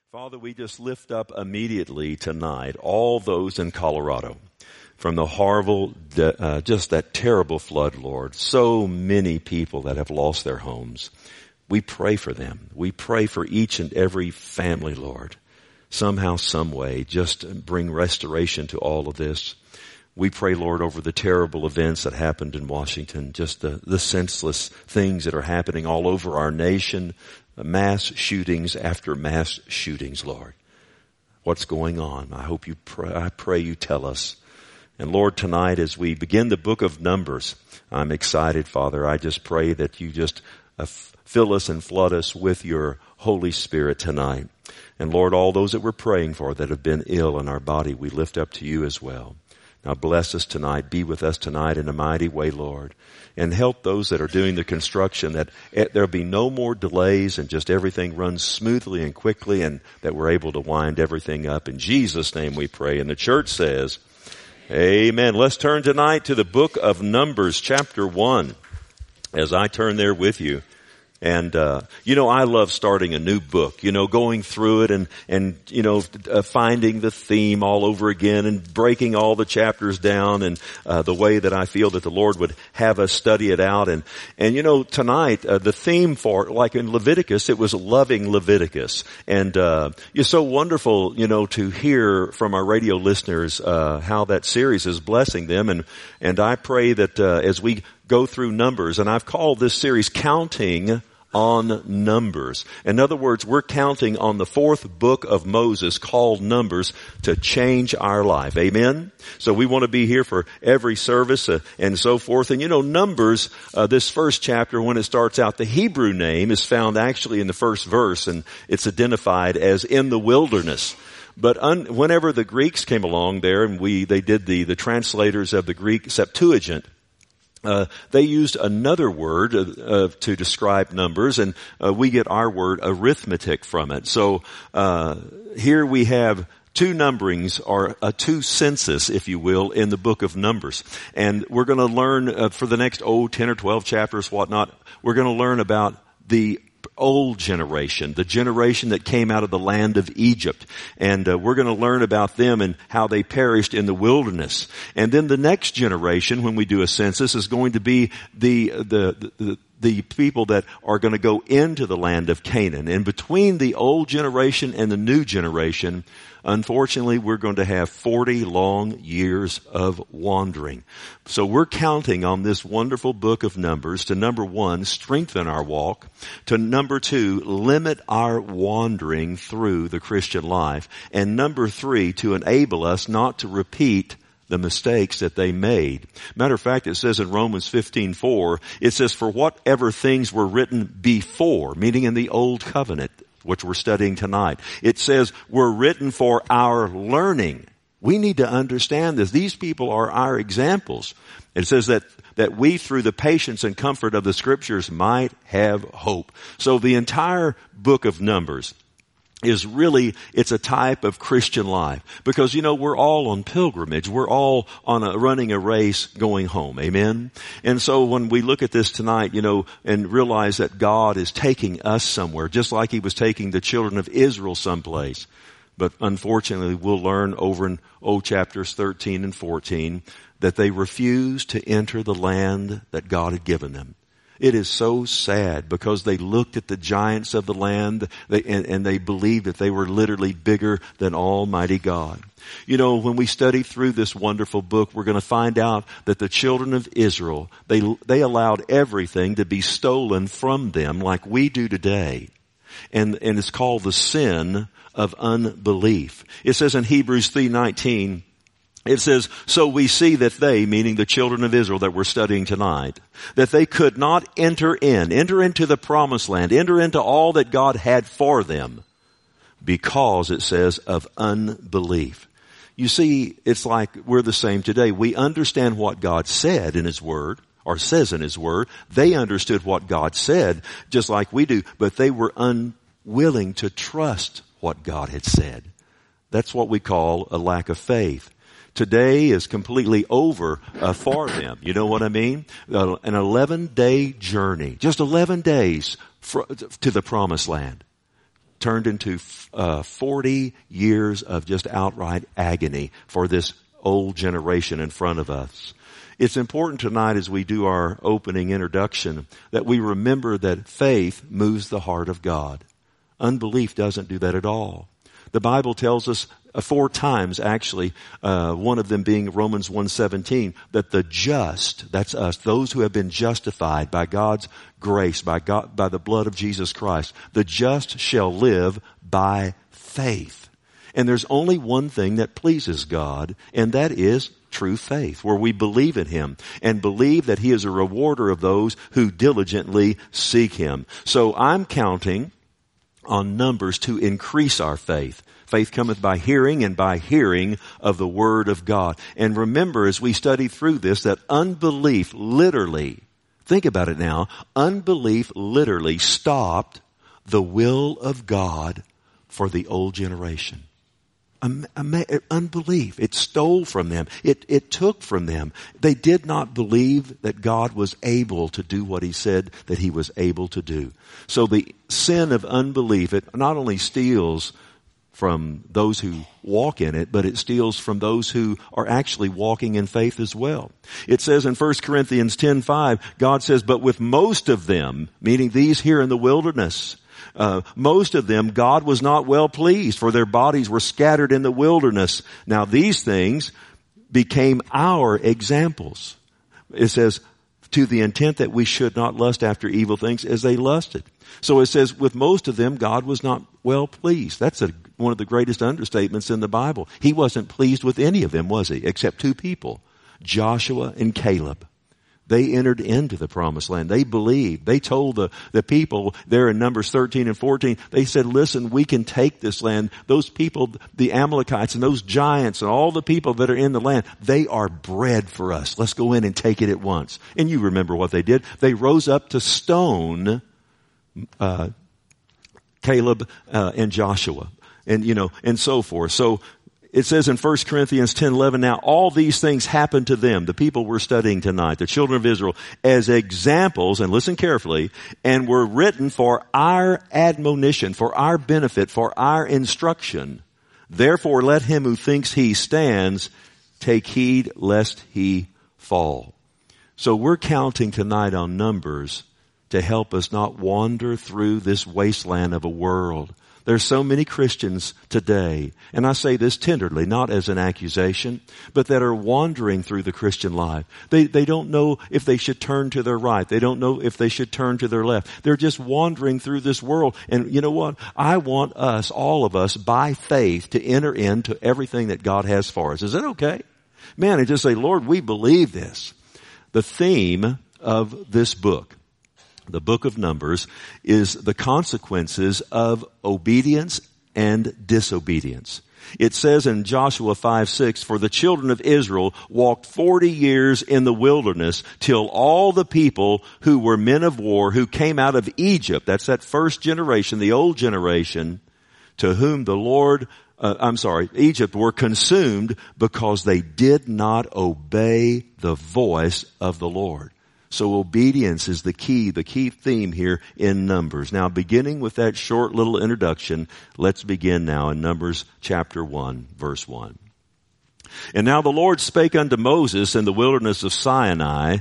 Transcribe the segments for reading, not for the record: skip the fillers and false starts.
Father, we just lift up immediately tonight all those in Colorado from the horrible, just that terrible flood, Lord. So many people that have lost their homes. We pray for them. We pray for each and every family, Lord. Somehow, some way, just bring restoration to all of this. We pray, Lord, over the terrible events that happened in Washington, just the senseless things that are happening all over our nation, mass shootings after mass shootings, Lord. What's going on? I pray you tell us. And Lord, tonight as we begin the book of Numbers, I'm excited, Father. I just pray that you just fill us and flood us with your Holy Spirit tonight. And Lord, all those that we're praying for that have been ill in our body, we lift up to you as well. Now bless us tonight. Be with us tonight in a mighty way, Lord. And help those that are doing the construction that there'll be no more delays and just everything runs smoothly and quickly and that we're able to wind everything up. In Jesus' name we pray. And the church says, amen. Let's turn tonight to the book of Numbers, chapter 1, as I turn there with you. And, I love starting a new book, going through it and finding the theme all over again and breaking all the chapters down and, the way that I feel that the Lord would have us study it out. And tonight, the theme for, like in Leviticus, it was loving Leviticus. And, it's so wonderful, to hear from our radio listeners, how that series is blessing them. And I pray that, as we go through Numbers, and I've called this series Counting on Numbers. In other words, we're counting on the fourth book of Moses called Numbers to change our life. Amen? So we want to be here for every service and so forth. And Numbers, this first chapter, when it starts out, the Hebrew name is found actually in the first verse, and it's identified as in the wilderness. But whenever the Greeks came along there, and they did the translators of the Greek Septuagint, they used another word to describe numbers, and we get our word arithmetic from it. So here we have two numberings, or two census, if you will, in the book of Numbers. And we're going to learn for the next 10 or 12 chapters, whatnot, we're going to learn about the old generation, the generation that came out of the land of Egypt. And we're going to learn about them and how they perished in the wilderness. And then the next generation, when we do a census, is going to be the people that are going to go into the land of Canaan. And between the old generation and the new generation, unfortunately, we're going to have 40 long years of wandering. So we're counting on this wonderful book of Numbers to, number one, strengthen our walk, to number two, limit our wandering through the Christian life, and number three, to enable us not to repeat the mistakes that they made. Matter of fact, it says in Romans 15:4, it says, for whatever things were written before, meaning in the old covenant, which we're studying tonight, it says were written for our learning. We need to understand this. These people are our examples. It says that we, through the patience and comfort of the scriptures, might have hope. So the entire book of Numbers is really, it's a type of Christian life. Because, we're all on pilgrimage. We're all running a race going home. Amen? And so when we look at this tonight, and realize that God is taking us somewhere, just like He was taking the children of Israel someplace. But unfortunately, we'll learn over in chapters 13 and 14 that they refused to enter the land that God had given them. It is so sad because they looked at the giants of the land and they believed that they were literally bigger than Almighty God. When we study through this wonderful book, we're going to find out that the children of Israel, they allowed everything to be stolen from them like we do today. And it's called the sin of unbelief. It says in Hebrews 3:19, it says, so we see that they, meaning the children of Israel that we're studying tonight, that they could not enter into the promised land, enter into all that God had for them, because it says of unbelief. You see, it's like we're the same today. We understand what God said in His Word, or says in His Word. They understood what God said, just like we do, but they were unwilling to trust what God had said. That's what we call a lack of faith. Today is completely over for them. You know what I mean? An 11-day journey, just 11 days to the promised land. turned into 40 years of just outright agony for this old generation in front of us. It's important tonight as we do our opening introduction that we remember that faith moves the heart of God. Unbelief doesn't do that at all. The Bible tells us 4 times, actually, one of them being Romans 1:17, that the just, that's us, those who have been justified by God's grace, by the blood of Jesus Christ, the just shall live by faith. And there's only one thing that pleases God, and that is true faith, where we believe in Him and believe that He is a rewarder of those who diligently seek Him. So I'm counting on Numbers to increase our faith. Faith cometh by hearing, and by hearing of the Word of God. And remember, as we study through this, that unbelief literally, think about it now, unbelief literally stopped the will of God for the old generation. Unbelief. It stole from them. It took from them. They did not believe that God was able to do what He said that He was able to do. So the sin of unbelief, it not only steals from those who walk in it, but it steals from those who are actually walking in faith as well. It says in 1 Corinthians 10:5, God says, but with most of them, meaning these here in the wilderness, most of them God was not well pleased, for their bodies were scattered in the wilderness. Now these things became our examples. It says, to the intent that we should not lust after evil things as they lusted. So it says, with most of them God was not well pleased. That's one of the greatest understatements in the Bible. He wasn't pleased with any of them, was He? Except 2 people, Joshua and Caleb. They entered into the promised land. They believed. They told the people there in Numbers 13 and 14, they said, listen, we can take this land. Those people, the Amalekites and those giants and all the people that are in the land, they are bread for us. Let's go in and take it at once. And you remember what they did. They rose up to stone Caleb and Joshua and so forth. So it says in 1 Corinthians 10:11, now all these things happened to them, the people we're studying tonight, the children of Israel, as examples, and listen carefully, and were written for our admonition, for our benefit, for our instruction. Therefore let him who thinks he stands take heed lest he fall. So we're counting tonight on Numbers to help us not wander through this wasteland of a world. There's so many Christians today, and I say this tenderly, not as an accusation, but that are wandering through the Christian life. They don't know if they should turn to their right. They don't know if they should turn to their left. They're just wandering through this world. And you know what? I want us, all of us, by faith to enter into everything that God has for us. Is that okay? Man, and just say, Lord, we believe this. The theme of this book, the book of Numbers, is the consequences of obedience and disobedience. It says in Joshua 5:6, for the children of Israel walked 40 years in the wilderness till all the people who were men of war who came out of Egypt, that's that first generation, the old generation, to whom Egypt were consumed because they did not obey the voice of the Lord. So obedience is the key theme here in Numbers. Now, beginning with that short little introduction, let's begin now in Numbers chapter 1, verse 1. And now the Lord spake unto Moses in the wilderness of Sinai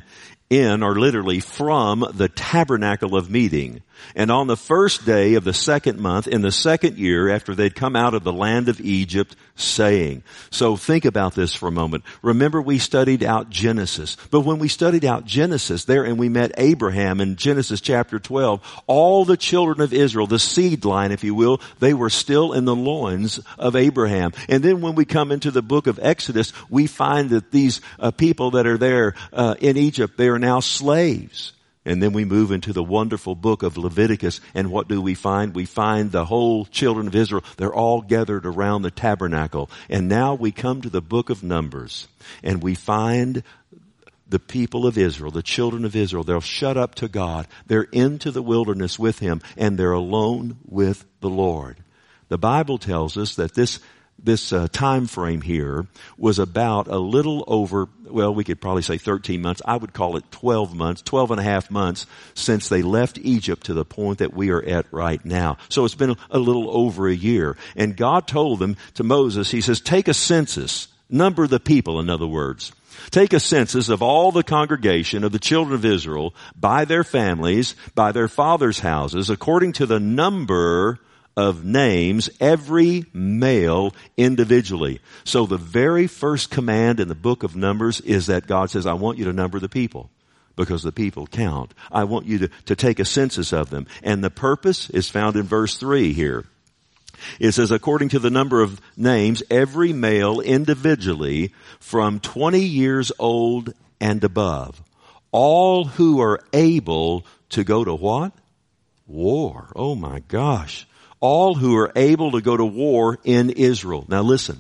from the tabernacle of meeting. And on the first day of the 2nd month, in the 2nd year after they'd come out of the land of Egypt, saying. So think about this for a moment. Remember, we studied out Genesis. But when we studied out Genesis there and we met Abraham in Genesis chapter 12, all the children of Israel, the seed line, if you will, they were still in the loins of Abraham. And then when we come into the book of Exodus, we find that these people that are there in Egypt, they are now slaves. And then we move into the wonderful book of Leviticus, and what do we find? We find the whole children of Israel. They're all gathered around the tabernacle. And now we come to the book of Numbers, and we find the people of Israel, the children of Israel. They'll shut up to God. They're into the wilderness with Him, and they're alone with the Lord. The Bible tells us that this time frame here was about a little over, well, we could probably say 13 months. I would call it 12 months, 12 and a half months since they left Egypt to the point that we are at right now. So it's been a little over a year. And God told them to Moses, he says, take a census, number the people, in other words. Take a census of all the congregation of the children of Israel by their families, by their fathers' houses, according to the number of names, every male individually. So the very first command in the book of Numbers is that God says, I want you to number the people because the people count. I want you to take a census of them. And the purpose is found in verse 3 here. It says, according to the number of names, every male individually from 20 years old and above. All who are able to go to what? War. Oh my gosh. All who are able to go to war in Israel. Now listen,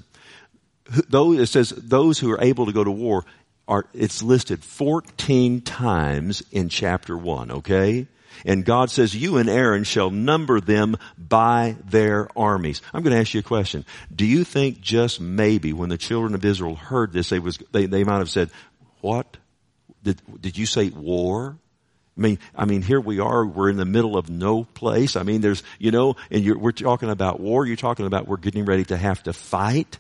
it says those who are able to go to war it's listed 14 times in chapter 1, okay? And God says, you and Aaron shall number them by their armies. I'm going to ask you a question. Do you think just maybe when the children of Israel heard this, they might have said, what? Did you say war? I mean, here we are, we're in the middle of no place. I mean, there's, and we're talking about war. You're talking about we're getting ready to have to fight.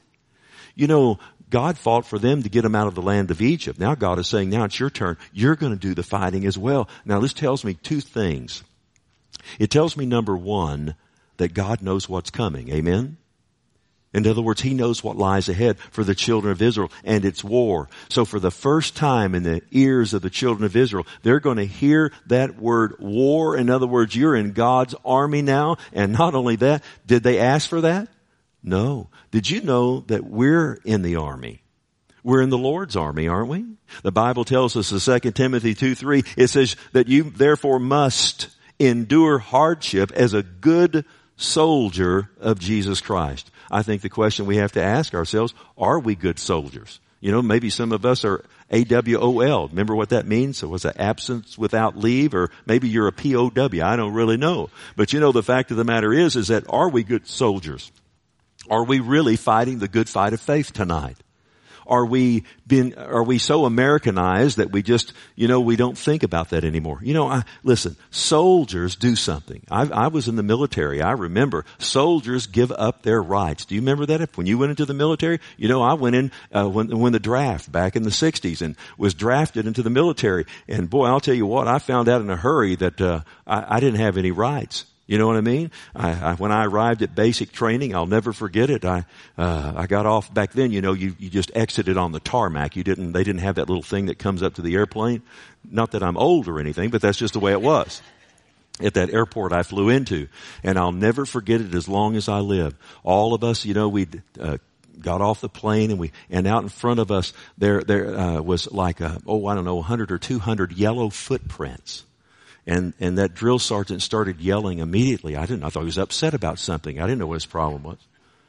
God fought for them to get them out of the land of Egypt. Now God is saying, now it's your turn. You're going to do the fighting as well. Now this tells me two things. It tells me, number one, that God knows what's coming. Amen? In other words, He knows what lies ahead for the children of Israel, and it's war. So for the first time in the ears of the children of Israel, they're going to hear that word war. In other words, you're in God's army now. And not only that, did they ask for that? No. Did you know that we're in the army? We're in the Lord's army, aren't we? The Bible tells us in 2 Timothy 2:3, it says that you therefore must endure hardship as a good soldier of Jesus Christ. I think the question we have to ask ourselves, are we good soldiers? Maybe some of us are AWOL. Remember what that means? So was it absence without leave? Or maybe you're a POW. I don't really know. But the fact of the matter is that are we good soldiers? Are we really fighting the good fight of faith tonight? Are we so Americanized that we just, we don't think about that anymore? Listen, soldiers do something. I was in the military. I remember soldiers give up their rights. Do you remember that? When you went into the military, I went in, when the draft back in the 60s and was drafted into the military. And boy, I'll tell you what, I found out in a hurry that, I didn't have any rights. You know what I mean? When I arrived at basic training, I'll never forget it. I got off back then, you just exited on the tarmac. They didn't have that little thing that comes up to the airplane. Not that I'm old or anything, but that's just the way it was. At that airport I flew into. And I'll never forget it as long as I live. All of us, we got off the plane and out in front of us there was like 100 or 200 yellow footprints. And that drill sergeant started yelling immediately. I thought he was upset about something. I didn't know what his problem was.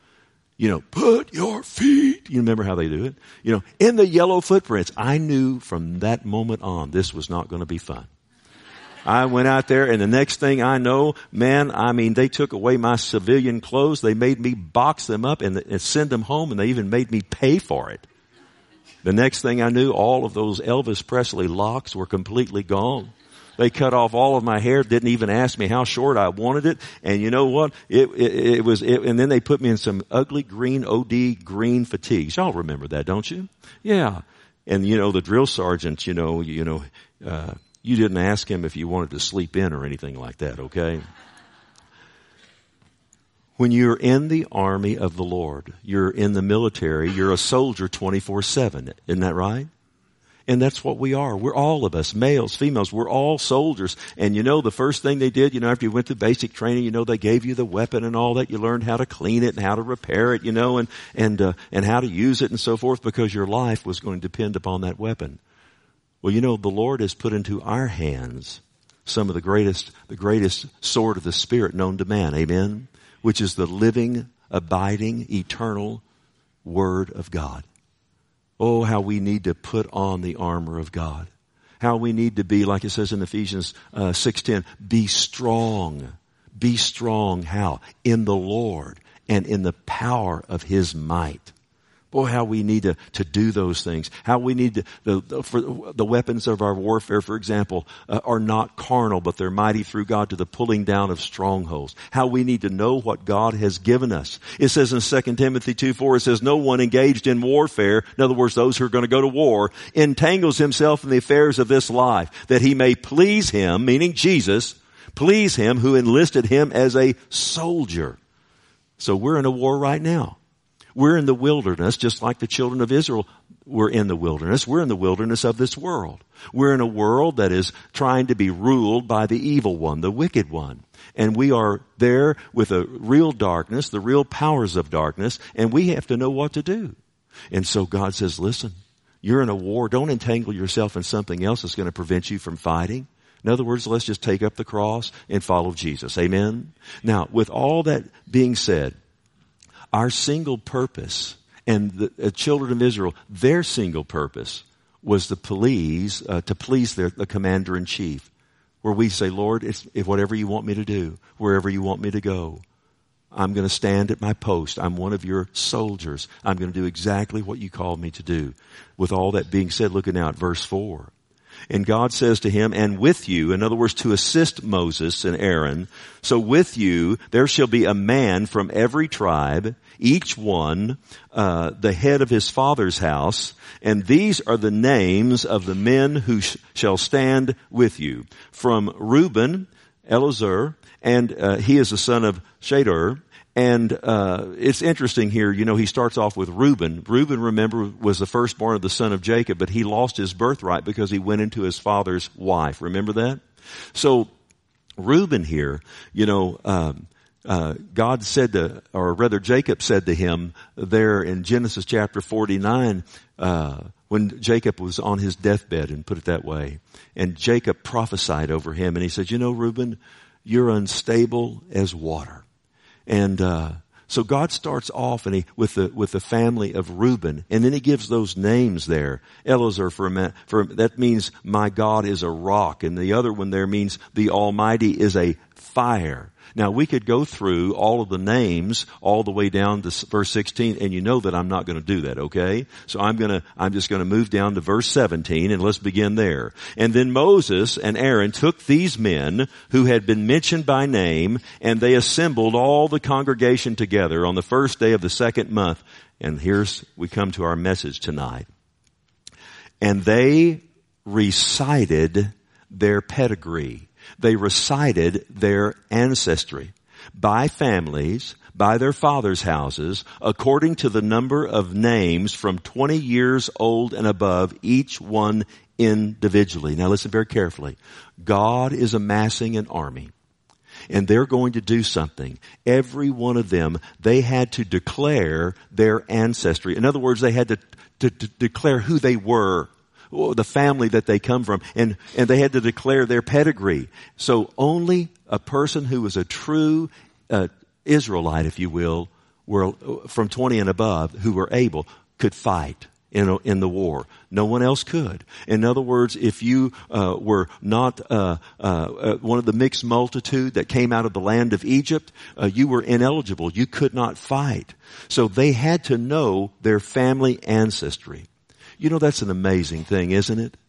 Put your feet. You remember how they do it? In the yellow footprints. I knew from that moment on, this was not going to be fun. I went out there and the next thing I know, they took away my civilian clothes. They made me box them up and send them home, and they even made me pay for it. The next thing I knew, all of those Elvis Presley locks were completely gone. They cut off all of my hair, didn't even ask me how short I wanted it. And you know what? And then they put me in some ugly green OD green fatigues. Y'all remember that, don't you? Yeah. And the drill sergeant, you didn't ask him if you wanted to sleep in or anything like that, okay? When you're in the army of the Lord, you're in the military, you're a soldier 24/7. Isn't that right? And that's what we are. We're all of us, males, females, we're all soldiers. And the first thing they did, after you went through basic training, they gave you the weapon and all that. You learned how to clean it and how to repair it, and how to use it and so forth, because your life was going to depend upon that weapon. Well, the Lord has put into our hands some of the greatest sword of the Spirit known to man. Amen. Which is the living, abiding, eternal Word of God. Oh, how we need to put on the armor of God. How we need to be, like it says in Ephesians 6:10, be strong. Be strong, how? In the Lord and in the power of His might. Boy, how we need to do those things. How we need to, for the weapons of our warfare, for example, are not carnal, but they're mighty through God to the pulling down of strongholds. How we need to know what God has given us. It says in 2 Timothy 2:4, it says, no one engaged in warfare, in other words, those who are going to go to war, entangles himself in the affairs of this life, that he may please Him, meaning Jesus, please Him who enlisted him as a soldier. So we're in a war right now. We're in the wilderness, just like the children of Israel were in the wilderness. We're in the wilderness of this world. We're in a world that is trying to be ruled by the evil one, the wicked one. And we are there with a real darkness, the real powers of darkness, and we have to know what to do. And so God says, listen, you're in a war. Don't entangle yourself in something else that's going to prevent you from fighting. In other words, let's just take up the cross and follow Jesus. Amen? Now, with all that being said, our single purpose, and the children of Israel, their single purpose was to please the commander-in-chief, where we say, Lord, if whatever you want me to do, wherever you want me to go, I'm going to stand at my post. I'm one of your soldiers. I'm going to do exactly what you called me to do. With all that being said, look now at verse 4. And God says to him, and with you, in other words, to assist Moses and Aaron, so with you there shall be a man from every tribe, each one the head of his father's house, and these are the names of the men who shall stand with you. From Reuben, Elazar, and he is the son of Shedeur. And it's interesting here, he starts off with Reuben. Reuben, remember, was the firstborn of the son of Jacob, but he lost his birthright because he went into his father's wife. Remember that? So Reuben here, God said Jacob said to him there in Genesis chapter 49, when Jacob was on his deathbed, and put it that way, and Jacob prophesied over him, and he said, Reuben, you're unstable as water. And so God starts off with the family of Reuben, and then He gives those names there. Elazar for that means my God is a rock, and the other one there means the Almighty is a fire. Now we could go through all of the names all the way down to verse 16, and you know that I'm not going to do that, okay? So I'm just going to move down to verse 17, and let's begin there. And then Moses and Aaron took these men who had been mentioned by name, and they assembled all the congregation together on the first day of the second month. And we come to our message tonight. And they recited their pedigree. They recited their ancestry by families, by their fathers' houses, according to the number of names from 20 years old and above, each one individually. Now listen very carefully. God is amassing an army, and they're going to do something. Every one of them, they had to declare their ancestry. In other words, they had to declare who they were, the family that they come from, and they had to declare their pedigree. So only a person who was a true Israelite, if you will, were from 20 and above, who were able, could fight in the war. No one else could. In other words, if you were not one of the mixed multitude that came out of the land of Egypt, you were ineligible. You could not fight. So they had to know their family ancestry. That's an amazing thing, isn't it?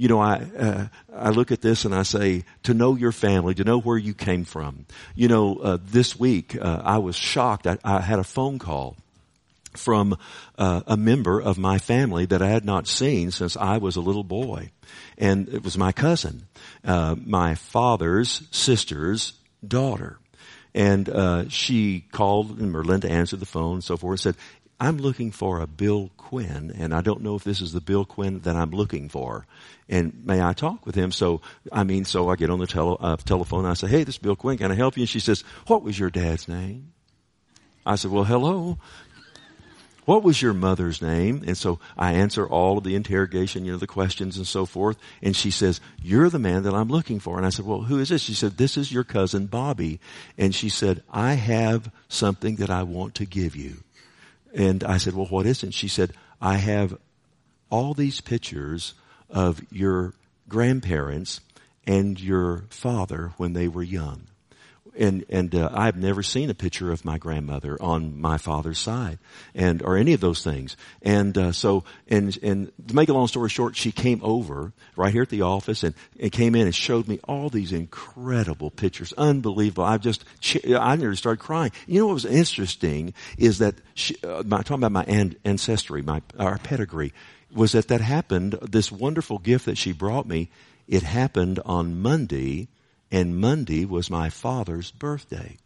I look at this and I say, to know your family, to know where you came from. This week, I was shocked. I had a phone call from a member of my family that I had not seen since I was a little boy. And it was my cousin, my father's sister's daughter. And she called, and Merlinda answered the phone and so forth, and said, I'm looking for a Bill Quinn, and I don't know if this is the Bill Quinn that I'm looking for. And may I talk with him? So I get on the telephone, and I say, hey, this is Bill Quinn. Can I help you? And she says, what was your dad's name? I said, well, hello. What was your mother's name? And so I answer all of the interrogation, the questions and so forth. And she says, you're the man that I'm looking for. And I said, well, who is this? She said, this is your cousin Bobby. And she said, I have something that I want to give you. And I said, well, what is it? And she said, I have all these pictures of your grandparents and your father when they were young. I've never seen a picture of my grandmother on my father's side, or any of those things. So to make a long story short, she came over right here at the office and came in and showed me all these incredible pictures. Unbelievable. I nearly started crying. You know what was interesting is that talking about my ancestry, our pedigree, was that happened, this wonderful gift that she brought me, it happened on Monday, and Monday was my father's birthday.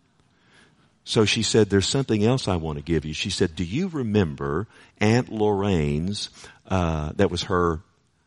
So she said, there's something else I want to give you. She said, do you remember Aunt Lorraine's, that was her,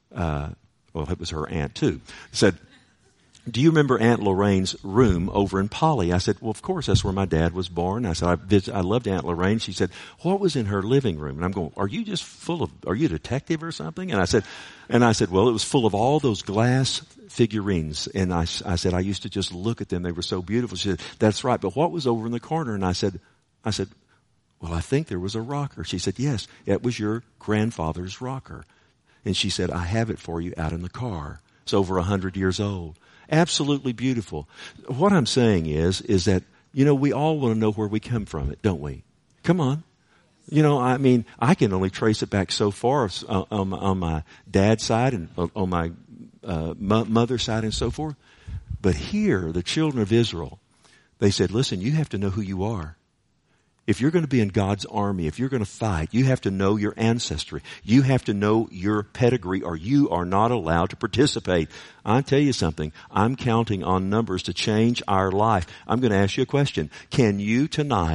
it was her aunt too, said, do you remember Aunt Lorraine's room over in Polly? I said, well, of course, that's where my dad was born. I said, I loved Aunt Lorraine. She said, what was in her living room? And I'm going, are you a detective or something? And I said, well, it was full of all those glass figurines. And I said, I used to just look at them. They were so beautiful. She said, that's right. But what was over in the corner? And I said, well, I think there was a rocker. She said, yes, it was your grandfather's rocker. And she said, I have it for you out in the car. It's over 100 years old. Absolutely beautiful. What I'm saying is that, we all want to know where we come from, don't we? Come on. I can only trace it back so far on my dad's side and on my mother's side and so forth. But here, the children of Israel, they said, listen, you have to know who you are. If you're going to be in God's army, if you're going to fight, you have to know your ancestry. You have to know your pedigree, or you are not allowed to participate. I'll tell you something. I'm counting on numbers to change our life. I'm going to ask you a question. Can you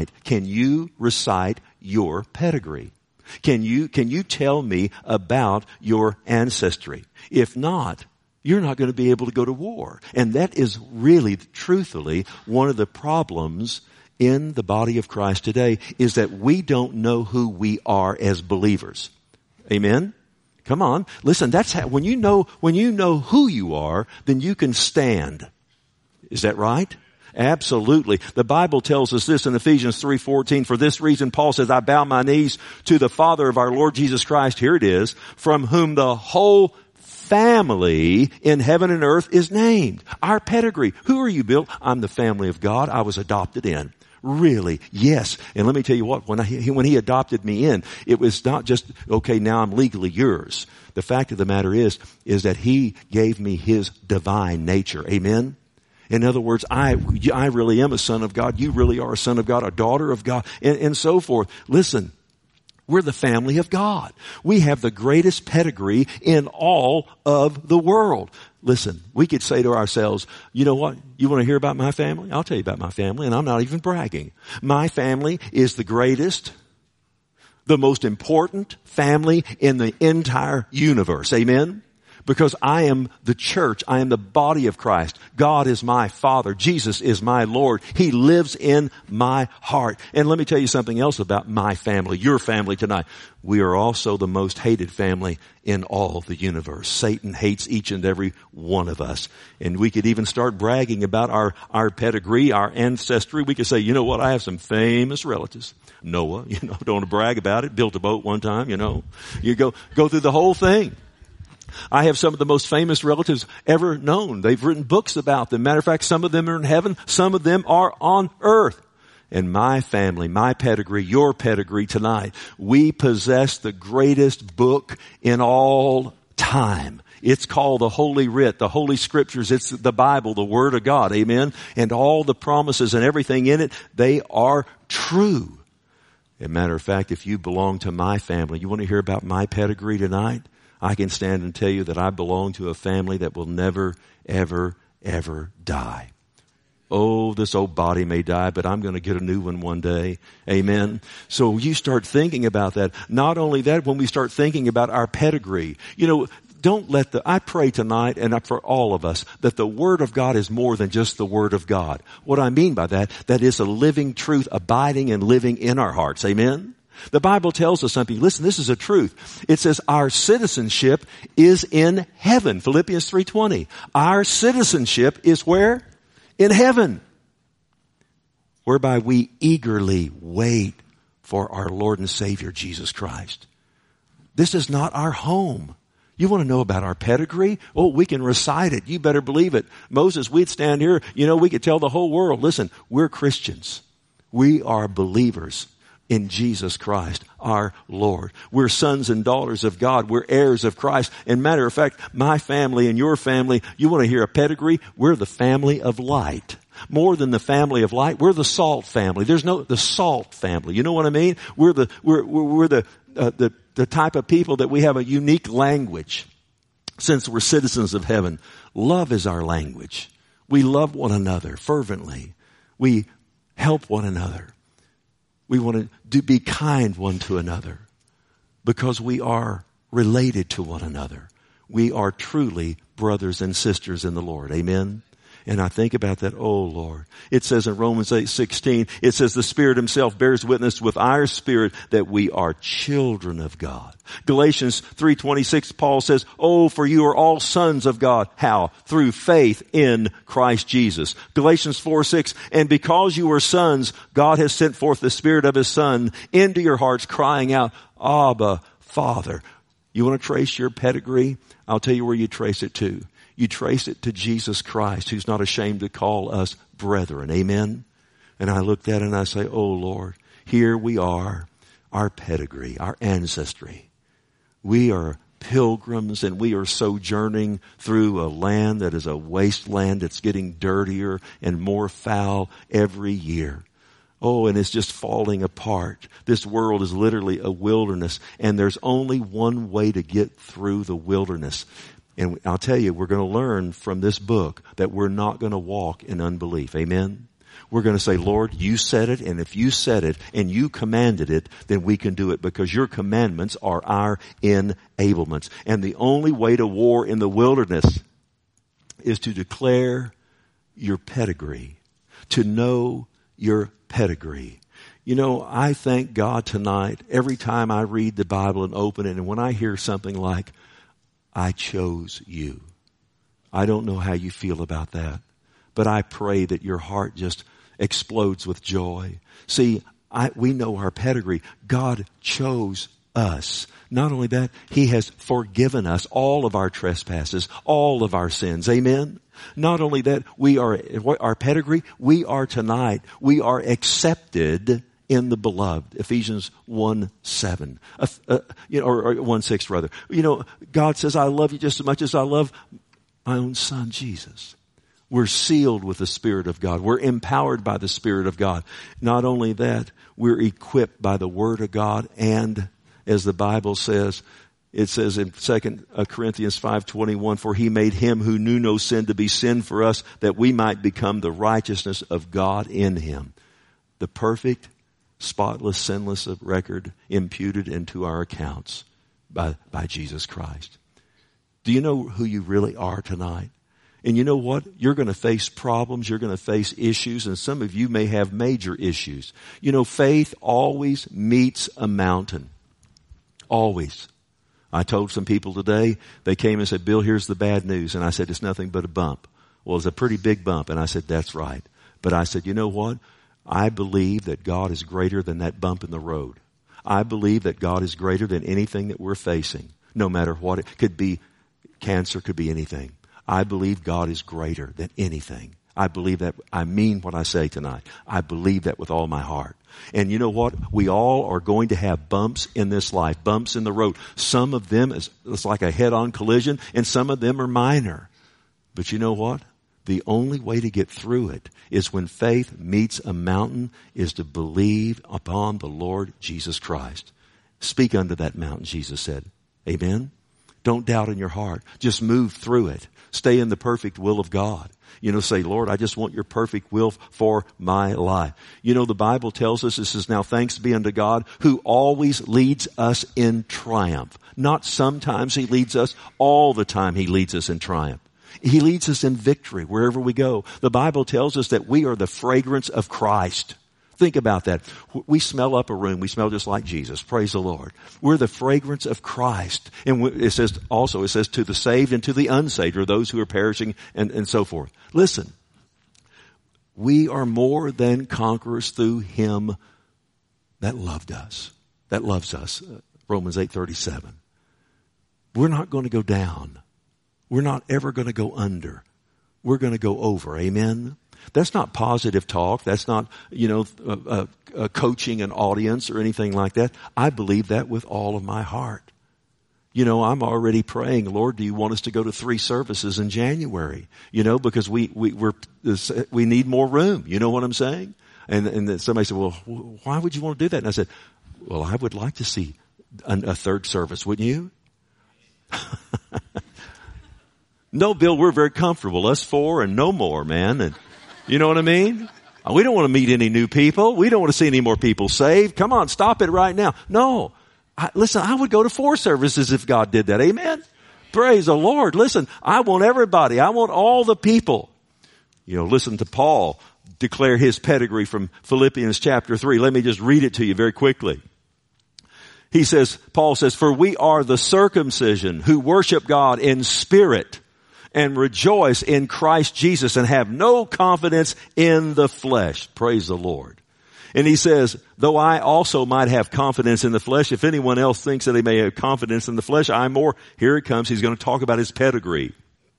recite your pedigree? Can you tell me about your ancestry? If not, you're not going to be able to go to war. And that is really, truthfully, one of the problems in the body of Christ today, is that we don't know who we are as believers. Amen? Come on. Listen, that's how, when you know who you are, then you can stand. Is that right? Absolutely. The Bible tells us this in Ephesians 3:14. For this reason, Paul says, I bow my knees to the Father of our Lord Jesus Christ. Here it is. From whom the whole family in heaven and earth is named. Our pedigree. Who are you, Bill? I'm the family of God. I was adopted in. Really? Yes. And let me tell you what, when he adopted me in, it was not just, okay, now I'm legally yours. The fact of the matter is that he gave me his divine nature. Amen? In other words, I really am a son of God. You really are a son of God, a daughter of God, and so forth. Listen, we're the family of God. We have the greatest pedigree in all of the world. Listen, we could say to ourselves, you know what? You want to hear about my family? I'll tell you about my family, and I'm not even bragging. My family is the greatest, the most important family in the entire universe. Amen? Because I am the church. I am the body of Christ. God is my Father. Jesus is my Lord. He lives in my heart. And let me tell you something else about my family, your family tonight. We are also the most hated family in all the universe. Satan hates each and every one of us. And we could even start bragging about our pedigree, our ancestry. We could say, you know what? I have some famous relatives. Noah, don't want to brag about it. Built a boat one time, You go through the whole thing. I have some of the most famous relatives ever known. They've written books about them. Matter of fact, some of them are in heaven. Some of them are on earth. And my family, my pedigree, your pedigree tonight, we possess the greatest book in all time. It's called the Holy Writ, the Holy Scriptures. It's the Bible, the Word of God. Amen. And all the promises and everything in it, they are true. As a matter of fact, if you belong to my family, you want to hear about my pedigree tonight? I can stand and tell you that I belong to a family that will never, ever, ever die. Oh, this old body may die, but I'm going to get a new one day. Amen. So you start thinking about that. Not only that, when we start thinking about our pedigree, I pray tonight and for all of us that the Word of God is more than just the Word of God. What I mean by that is a living truth abiding and living in our hearts. Amen. The Bible tells us something. Listen, this is a truth. It says our citizenship is in heaven. Philippians 3:20. Our citizenship is where? In heaven. Whereby we eagerly wait for our Lord and Savior, Jesus Christ. This is not our home. You want to know about our pedigree? Oh, we can recite it. You better believe it. Moses, we'd stand here, we could tell the whole world, listen, we're Christians. We are believers in Jesus Christ, our Lord. We're sons and daughters of God. We're heirs of Christ. And matter of fact, my family and your family, you want to hear a pedigree? We're the family of light. More than the family of light, we're the salt family. The salt family. You know what I mean? We're the type of people that we have a unique language. Since we're citizens of heaven, love is our language. We love one another fervently. We help one another. We want to be kind one to another because we are related to one another. We are truly brothers and sisters in the Lord. Amen. And I think about that, oh Lord. It says in Romans 8:16, it says the Spirit Himself bears witness with our spirit that we are children of God. Galatians 3:26, Paul says, oh, for you are all sons of God. How? Through faith in Christ Jesus. Galatians 4:6, and because you are sons, God has sent forth the Spirit of His Son into your hearts, crying out, Abba, Father. You want to trace your pedigree? I'll tell you where you trace it to. You trace it to Jesus Christ, who's not ashamed to call us brethren. Amen? And I looked at it and I say, oh Lord, here we are, our pedigree, our ancestry. We are pilgrims and we are sojourning through a land that is a wasteland that's getting dirtier and more foul every year. Oh, and it's just falling apart. This world is literally a wilderness, and there's only one way to get through the wilderness. And I'll tell you, we're going to learn from this book that we're not going to walk in unbelief. Amen? We're going to say, Lord, you said it, and if you said it and you commanded it, then we can do it because your commandments are our enablements. And the only way to war in the wilderness is to declare your pedigree, to know your pedigree. I thank God tonight every time I read the Bible and open it, and when I hear something like, I chose you. I don't know how you feel about that, but I pray that your heart just explodes with joy. See, we know our pedigree. God chose us. Not only that, He has forgiven us all of our trespasses, all of our sins. Amen? Not only that, our pedigree, we are accepted in the beloved. Ephesians 1:7. Or 1:6 rather. God says, I love you just as much as I love my own son, Jesus. We're sealed with the Spirit of God. We're empowered by the Spirit of God. Not only that, we're equipped by the Word of God, and as the Bible says, it says in 2 Corinthians 5:21, for He made Him who knew no sin to be sin for us, that we might become the righteousness of God in Him. The perfect, spotless, sinless of record imputed into our accounts by Jesus Christ. Do you know who you really are tonight? And you know what? You're going to face problems. You're going to face issues. And some of you may have major issues. Faith always meets a mountain. Always. I told some people today, they came and said, Bill, here's the bad news. And I said, it's nothing but a bump. Well, it's a pretty big bump. And I said, that's right. But I said, you know what? I believe that God is greater than that bump in the road. I believe that God is greater than anything that we're facing, no matter what. It could be cancer, could be anything. I believe God is greater than anything. I believe that. I mean what I say tonight. I believe that with all my heart. And you know what? We all are going to have bumps in this life, bumps in the road. Some of them it's like a head-on collision, and some of them are minor. But you know what? The only way to get through it is when faith meets a mountain is to believe upon the Lord Jesus Christ. Speak unto that mountain, Jesus said. Amen? Don't doubt in your heart. Just move through it. Stay in the perfect will of God. Say, Lord, I just want your perfect will for my life. The Bible tells us, it says, now thanks be unto God who always leads us in triumph. Not sometimes He leads us, all the time He leads us in triumph. He leads us in victory wherever we go. The Bible tells us that we are the fragrance of Christ. Think about that. We smell up a room. We smell just like Jesus. Praise the Lord. We're the fragrance of Christ. And it says to the saved and to the unsaved, or those who are perishing and so forth. Listen, we are more than conquerors through Him that loved us, that loves us. Romans 8:37. We're not going to go down. We're not ever going to go under. We're going to go over. Amen? That's not positive talk. That's not, coaching an audience or anything like that. I believe that with all of my heart. I'm already praying, Lord, do you want us to go to 3 services in January? Because we need more room. You know what I'm saying? And then somebody said, well, why would you want to do that? And I said, well, I would like to see a 3rd service, wouldn't you? No, Bill, we're very comfortable. Us 4 and no more, man. And you know what I mean? We don't want to meet any new people. We don't want to see any more people saved. Come on, stop it right now. No. Listen, I would go to 4 services if God did that. Amen? Praise the Lord. Listen, I want everybody. I want all the people. Listen to Paul declare his pedigree from Philippians chapter 3. Let me just read it to you very quickly. Paul says, for we are the circumcision who worship God in spirit and rejoice in Christ Jesus and have no confidence in the flesh. Praise the Lord. And he says, though I also might have confidence in the flesh, if anyone else thinks that he may have confidence in the flesh, I'm more. Here it comes. He's going to talk about his pedigree.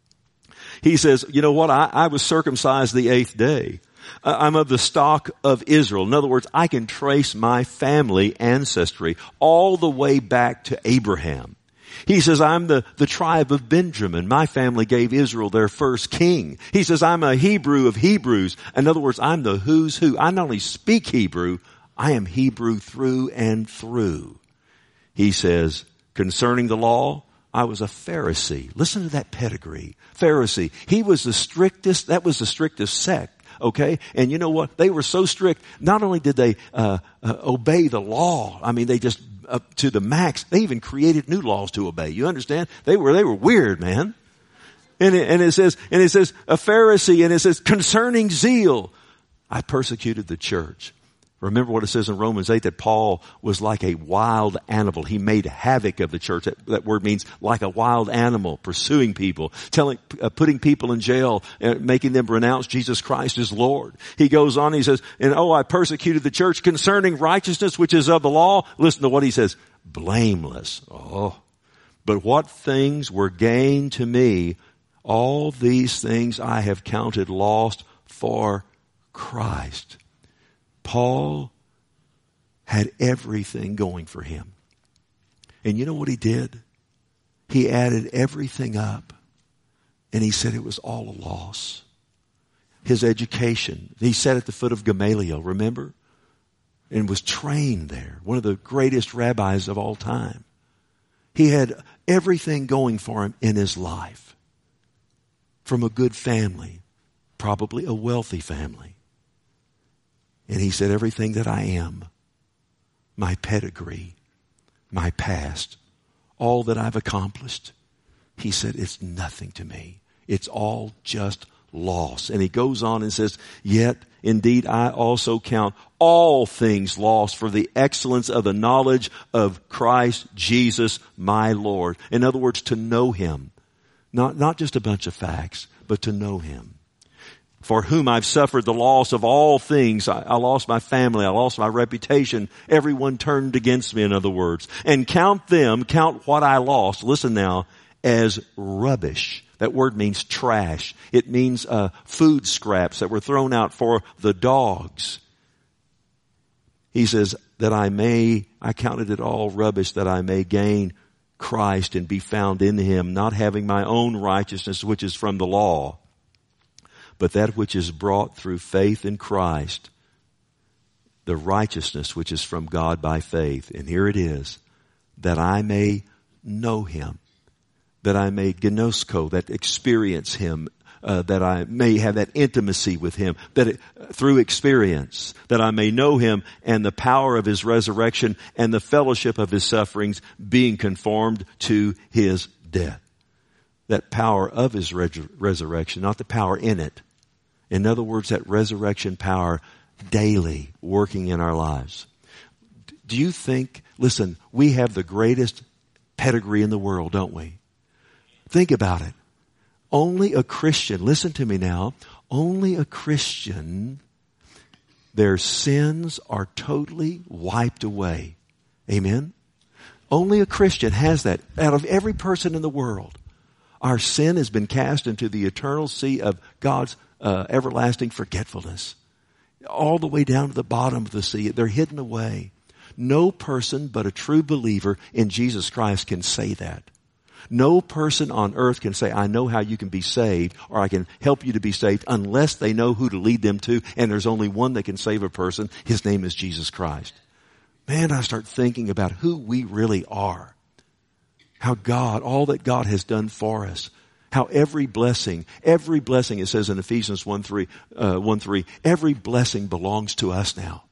He says, you know what? I was circumcised the 8th day. I'm of the stock of Israel. In other words, I can trace my family ancestry all the way back to Abraham. He says, I'm the tribe of Benjamin. My family gave Israel their first king. He says, I'm a Hebrew of Hebrews. In other words, I'm the who's who. I not only speak Hebrew, I am Hebrew through and through. He says, concerning the law, I was a Pharisee. Listen to that pedigree. Pharisee. He was that was the strictest sect. Okay? And you know what? They were so strict. Not only did they obey the law, I mean, they just up to the max. They even created new laws to obey. You understand? They were weird, man. And it says a Pharisee, and it says concerning zeal, I persecuted the church. Remember what it says in Romans 8 that Paul was like a wild animal. He made havoc of the church. That word means like a wild animal, pursuing people, putting people in jail, making them renounce Jesus Christ as Lord. He goes on, he says, I persecuted the church concerning righteousness, which is of the law. Listen to what he says, blameless. But what things were gain to me, all these things I have counted lost for Christ. Paul had everything going for him. And you know what he did? He added everything up, and he said it was all a loss. His education, he sat at the foot of Gamaliel, remember? And was trained there, one of the greatest rabbis of all time. He had everything going for him in his life. From a good family, probably a wealthy family. And he said, everything that I am, my pedigree, my past, all that I've accomplished, he said, it's nothing to me. It's all just loss. And he goes on and says, yet indeed I also count all things lost for the excellence of the knowledge of Christ Jesus my Lord. In other words, to know him. Not just a bunch of facts, but to know him. For whom I've suffered the loss of all things. I lost my family. I lost my reputation. Everyone turned against me, in other words. And count what I lost, listen now, as rubbish. That word means trash. It means food scraps that were thrown out for the dogs. He says that I counted it all rubbish that I may gain Christ and be found in him, not having my own righteousness, which is from the law, but that which is brought through faith in Christ, the righteousness which is from God by faith. And here it is, that I may know him, that I may gnosko, that experience him, that I may have that intimacy with him, through experience, that I may know him and the power of his resurrection and the fellowship of his sufferings, being conformed to his death. That power of his resurrection, not the power in it. In other words, that resurrection power daily working in our lives. Do you think, listen, we have the greatest pedigree in the world, don't we? Think about it. Only a Christian, listen to me now, only a Christian, their sins are totally wiped away. Amen? Only a Christian has that. Out of every person in the world, our sin has been cast into the eternal sea of God's everlasting forgetfulness. All the way down to the bottom of the sea. They're hidden away. No person but a true believer in Jesus Christ can say that. No person on earth can say, I know how you can be saved, or I can help you to be saved, unless they know who to lead them to, and there's only one that can save a person. His name is Jesus Christ. Man, I start thinking about who we really are. How God, all that God has done for us. How every blessing, it says in Ephesians 1:3, every blessing belongs to us now.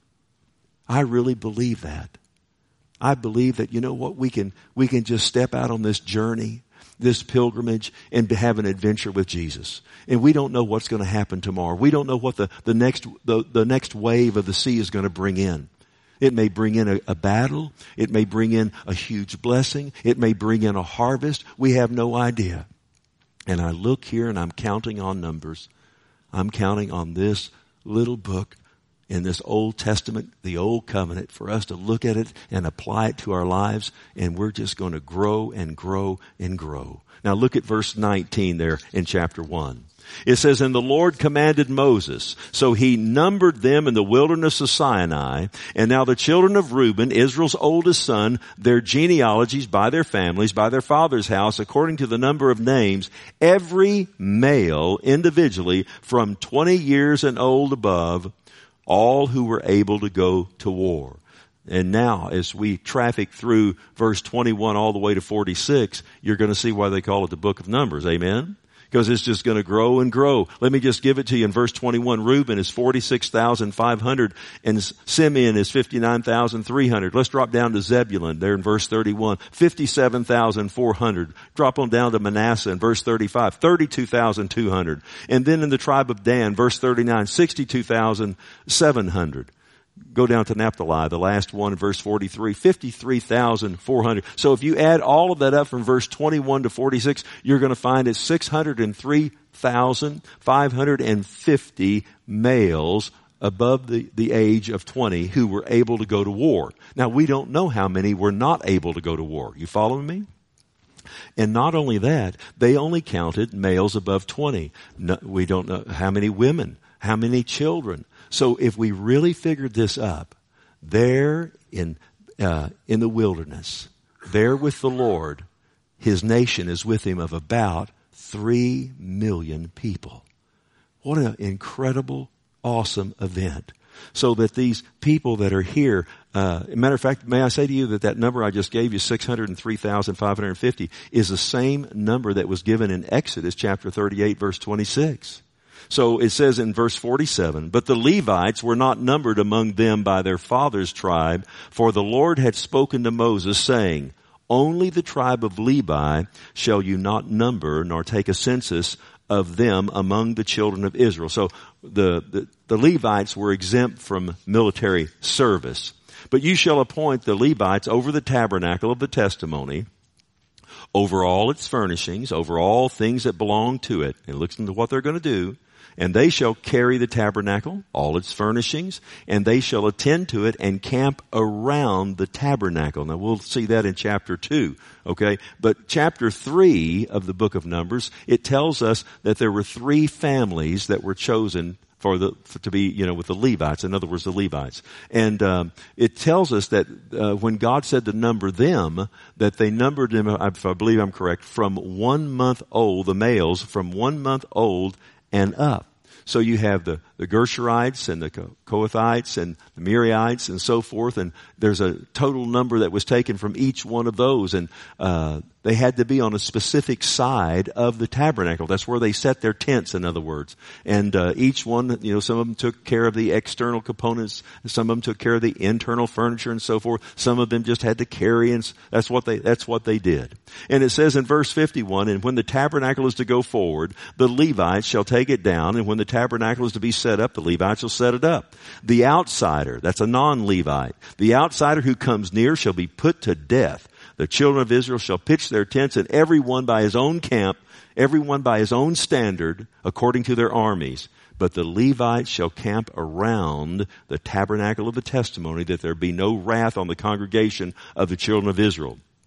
I really believe that. I believe that, you know what, we can just step out on this journey, this pilgrimage, and have an adventure with Jesus. And we don't know what's going to happen tomorrow. We don't know what the next wave of the sea is going to bring in. It may bring in a battle. It may bring in a huge blessing. It may bring in a harvest. We have no idea. And I look here and I'm counting on numbers. I'm counting on this little book in this Old Testament, the Old Covenant, for us to look at it and apply it to our lives, and we're just going to grow and grow and grow. Now look at verse 19 there in chapter 1. It says, and the Lord commanded Moses, so he numbered them in the wilderness of Sinai. And now the children of Reuben, Israel's oldest son, their genealogies by their families, by their father's house, according to the number of names, every male individually from 20 years and old above, all who were able to go to war. And now, as we traffic through verse 21 all the way to 46, you're going to see why they call it the book of Numbers. Amen? Because it's just going to grow and grow. Let me just give it to you. In verse 21, Reuben is 46,500 and Simeon is 59,300. Let's drop down to Zebulun there in verse 31, 57,400. Drop on down to Manasseh in verse 35, 32,200. And then in the tribe of Dan, verse 39, 62,700. Go down to Naphtali, the last one, verse 43, 53,400. So if you add all of that up from verse 21 to 46, you're going to find it's 603,550 males above the age of 20 who were able to go to war. Now, we don't know how many were not able to go to war. You following me? And not only that, they only counted males above 20. No, we don't know how many women, how many children. So if we really figured this up, there in the wilderness, there with the Lord, His nation is with Him of about 3 million people. What an incredible, awesome event. So that these people that are here, matter of fact, may I say to you that number I just gave you, 603,550, is the same number that was given in Exodus chapter 38, verse 26. So it says in verse 47, but the Levites were not numbered among them by their father's tribe, for the Lord had spoken to Moses, saying, only the tribe of Levi shall you not number, nor take a census of them among the children of Israel. So the Levites were exempt from military service. But you shall appoint the Levites over the tabernacle of the testimony, over all its furnishings, over all things that belong to it. And listen to what they're going to do. And they shall carry the tabernacle, all its furnishings, and they shall attend to it and camp around the tabernacle. Now we'll see that in chapter 2, okay? But chapter 3 of the book of Numbers, it tells us that there were 3 families that were chosen to be, with the Levites. In other words, the Levites. And it tells us that when God said to number them, that they numbered them, if I believe I'm correct, from 1 month old, the males from 1 month old and up. So you have the Gershurites and the Kohathites and the Merarites and so forth, and there's a total number that was taken from each one of those, and they had to be on a specific side of the tabernacle. That's where they set their tents, in other words. And each one, some of them took care of the external components, some of them took care of the internal furniture and so forth. Some of them just had to carry, and that's what they did. And it says in verse 51, and when the tabernacle is to go forward, the Levites shall take it down, and when the tabernacle is to be set up, the Levites will set it up. The outsider, that's a non-Levite, the outsider who comes near shall be put to death. The children of Israel shall pitch their tents, and everyone by his own camp, everyone by his own standard, according to their armies. But the Levites shall camp around the tabernacle of the testimony, that there be no wrath on the congregation of the children of Israel.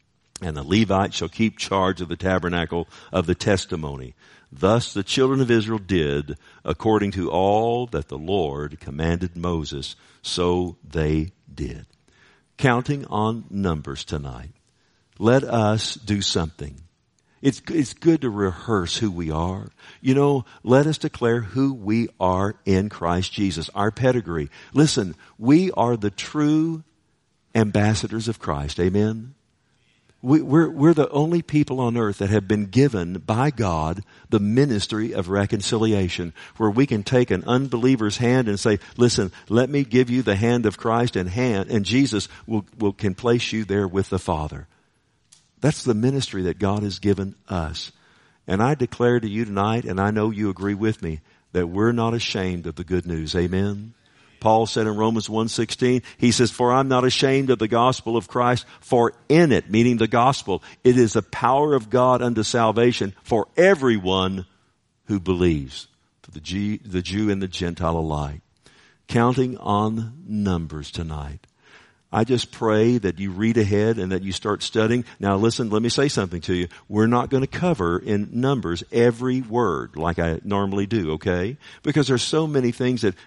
And the Levites shall keep charge of the tabernacle of the testimony. Thus the children of Israel did according to all that the Lord commanded Moses, so they did. Counting on numbers tonight. Let us do something. It's good to rehearse who we are. You know, let us declare who we are in Christ Jesus, our pedigree. Listen, we are the true ambassadors of Christ. Amen? We're the only people on earth that have been given by God the ministry of reconciliation, where we can take an unbeliever's hand and say, listen, let me give you the hand of Christ, and Jesus can place you there with the Father. That's the ministry that God has given us. And I declare to you tonight, and I know you agree with me, that we're not ashamed of the good news. Amen? Paul said in Romans 1:16, he says, for I'm not ashamed of the gospel of Christ, for in it, meaning the gospel, it is the power of God unto salvation for everyone who believes, for the Jew and the Gentile alike. Counting on numbers tonight. I just pray that you read ahead and that you start studying. Now listen, let me say something to you. We're not going to cover in Numbers every word like I normally do, okay? Because there's so many things that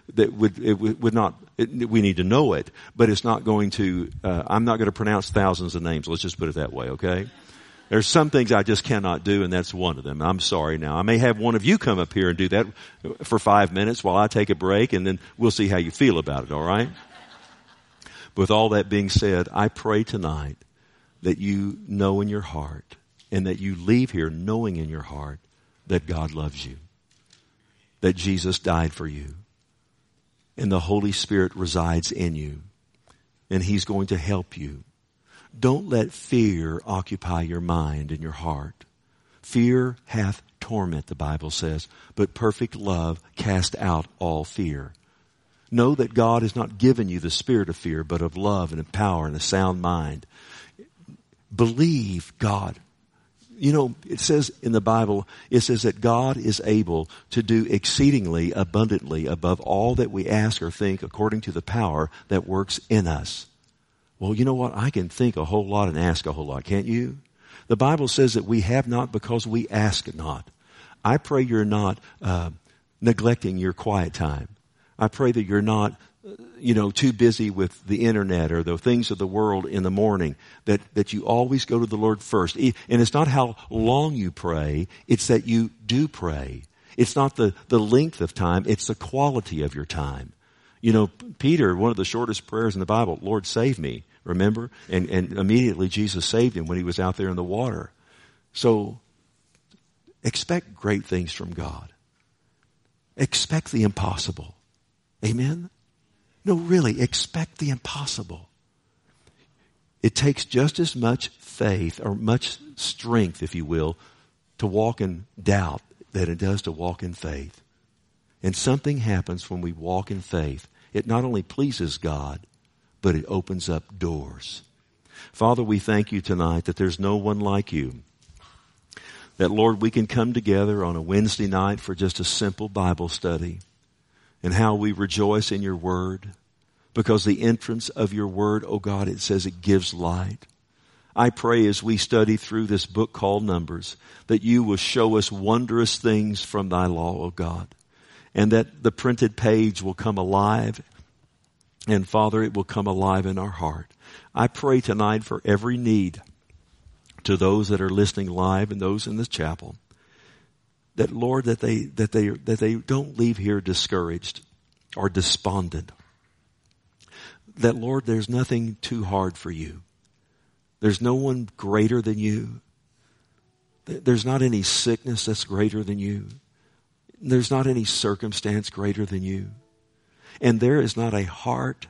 we need to know it, but it's not going to, I'm not going to pronounce thousands of names. Let's just put it that way, okay? There's some things I just cannot do, and that's one of them. I'm sorry now. I may have one of you come up here and do that for 5 minutes while I take a break, and then we'll see how you feel about it, all right? With all that being said, I pray tonight that you know in your heart and that you leave here knowing in your heart that God loves you, that Jesus died for you, and the Holy Spirit resides in you, and He's going to help you. Don't let fear occupy your mind and your heart. Fear hath torment, the Bible says, but perfect love cast out all fear. Know that God has not given you the spirit of fear, but of love and of power and a sound mind. Believe God. You know, it says in the Bible, it says that God is able to do exceedingly abundantly above all that we ask or think according to the power that works in us. Well, you know what? I can think a whole lot and ask a whole lot, can't you? The Bible says that we have not because we ask not. I pray you're not neglecting your quiet time. I pray that you're not, too busy with the internet or the things of the world in the morning, that you always go to the Lord first. And it's not how long you pray, it's that you do pray. It's not the length of time, it's the quality of your time. You know, Peter, one of the shortest prayers in the Bible, Lord, save me, remember? And immediately Jesus saved him when he was out there in the water. So, expect great things from God. Expect the impossible. Amen? No, really, expect the impossible. It takes just as much faith or much strength, if you will, to walk in doubt than it does to walk in faith. And something happens when we walk in faith. It not only pleases God, but it opens up doors. Father, we thank you tonight that there's no one like you. That, Lord, we can come together on a Wednesday night for just a simple Bible study. And how we rejoice in your word. Because the entrance of your word, oh God, it says it gives light. I pray as we study through this book called Numbers, that you will show us wondrous things from thy law, oh God. And that the printed page will come alive. And Father, it will come alive in our heart. I pray tonight for every need to those that are listening live and those in this chapel. That, Lord, that they don't leave here discouraged or despondent. That, Lord, there's nothing too hard for you. There's no one greater than you. There's not any sickness that's greater than you. There's not any circumstance greater than you. And there is not a heartache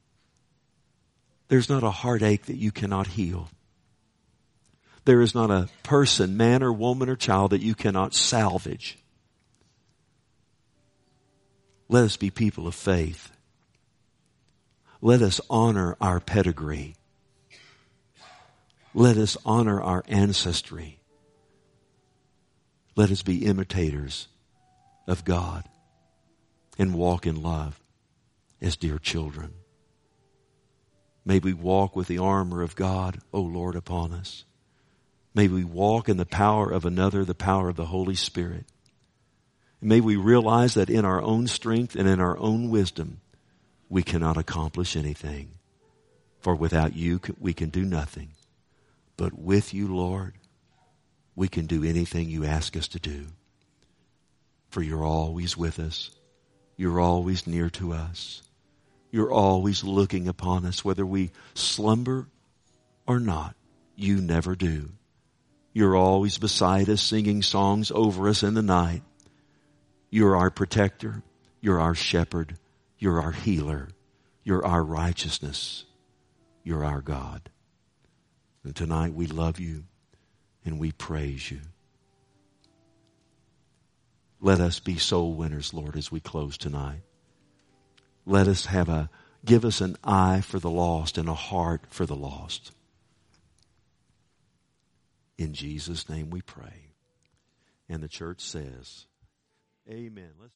that you cannot heal. There is not a person, man or woman or child, that you cannot salvage. Let us be people of faith. Let us honor our pedigree. Let us honor our ancestry. Let us be imitators of God and walk in love as dear children. May we walk with the armor of God, O Lord, upon us. May we walk in the power of another, the power of the Holy Spirit. May we realize that in our own strength and in our own wisdom, we cannot accomplish anything. For without you, we can do nothing. But with you, Lord, we can do anything you ask us to do. For you're always with us. You're always near to us. You're always looking upon us, whether we slumber or not. You never do. You're always beside us, singing songs over us in the night. You're our protector. You're our shepherd. You're our healer. You're our righteousness. You're our God. And tonight we love you and we praise you. Let us be soul winners, Lord, as we close tonight. Let us give us an eye for the lost and a heart for the lost. In Jesus' name we pray. And the church says, amen.